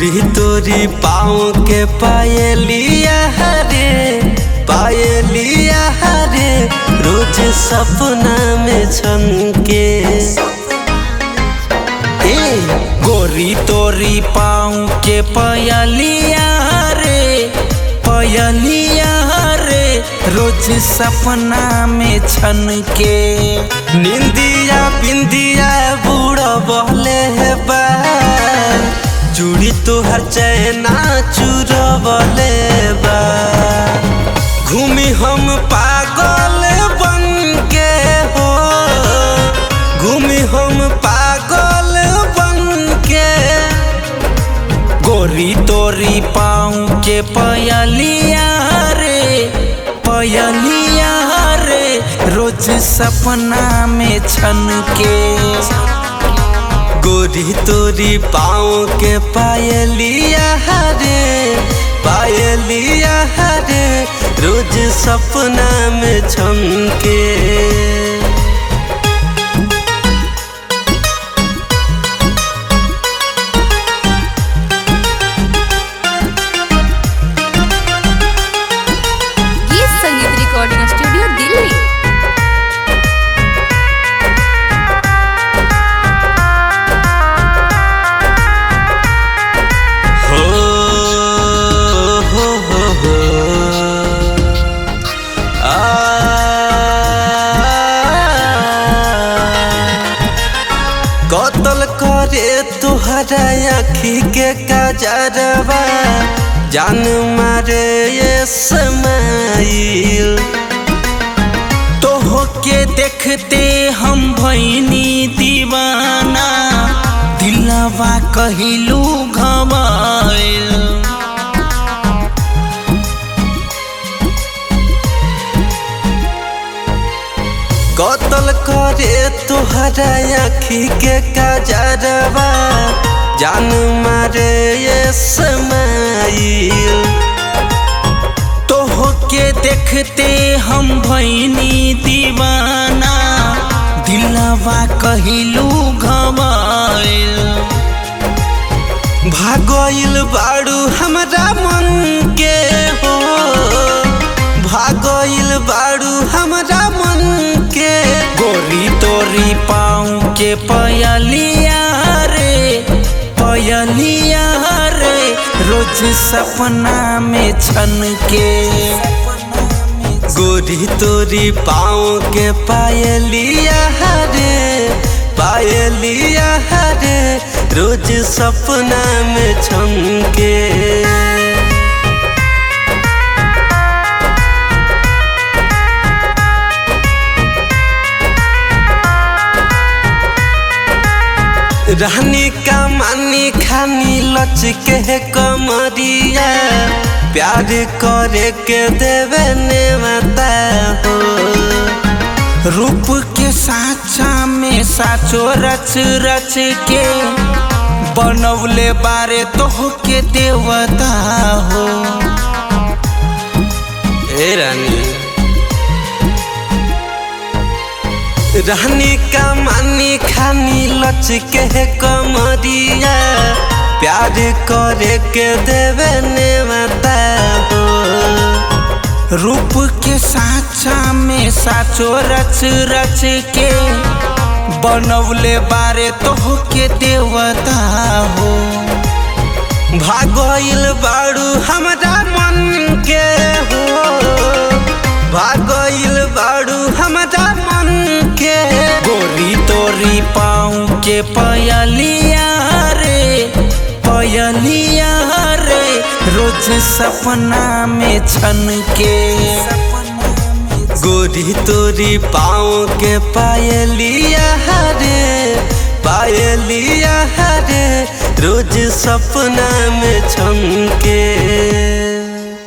गोरी तोरी पाँव के पायलिया रे पायलिया रे रोज सपना में छनके। गोरी तोरी पाँव के पायलिया रे रोज सपना में छनके। निंदिया बिंदिया बूढ़ा बहले बा चूड़ी तोहर चैना चुरवले बा। घूमी हम पागल बन के हो घूमी हम पागल बन के। गोरी तोरी पाँव के पायलिया रे रोज सपना में छनके। गोरी तोरी पाँव के पायलिया रे रोज सपना में छनके। Recording studio Delhi. कतल करे तुहरा आँखी के काजरवा जान मारे ये समाइल। तोह के देखते हम भैनी दीवाना दिलवा कहिलू घबाइल। कतल करे तुहरा आँखी के काजरवा जान मारे ये समाइल। तोह के देखते हम भैनी दीवाना दिलवा कहिलू घबाइल। भागइल बाड़ू हमरा मन के हो भागइल बाड़ू हमरा मन के। गोरी तोरी पाँव के पायलिया रे रोज सपना में छनके। गोरी तोरी पाँव के पायलिया रे रोज सपना में छनके। रहनी का मानी खानी लचके कमरिया प्यार करे के देवे नेवता हो। रूप के साचा में साचो रच रच के बनौले बारे तोह के देवता हो। ए रहनी का मानी खानी लचके कमरिया प्यार करे के देवे नेवता हो। रूप के साचा में साचो रच रच के बनौले बारे तोह के देवता हो। भागइल बाड़ू हमरा मन के हो भागइल बाड़ू हमरा मन के। गोरी तोरी पाँव के पायलिया रे रोज सपना में छनके। गोरी तोरी पाँव के पायलिया रे रोज सपना में छनके।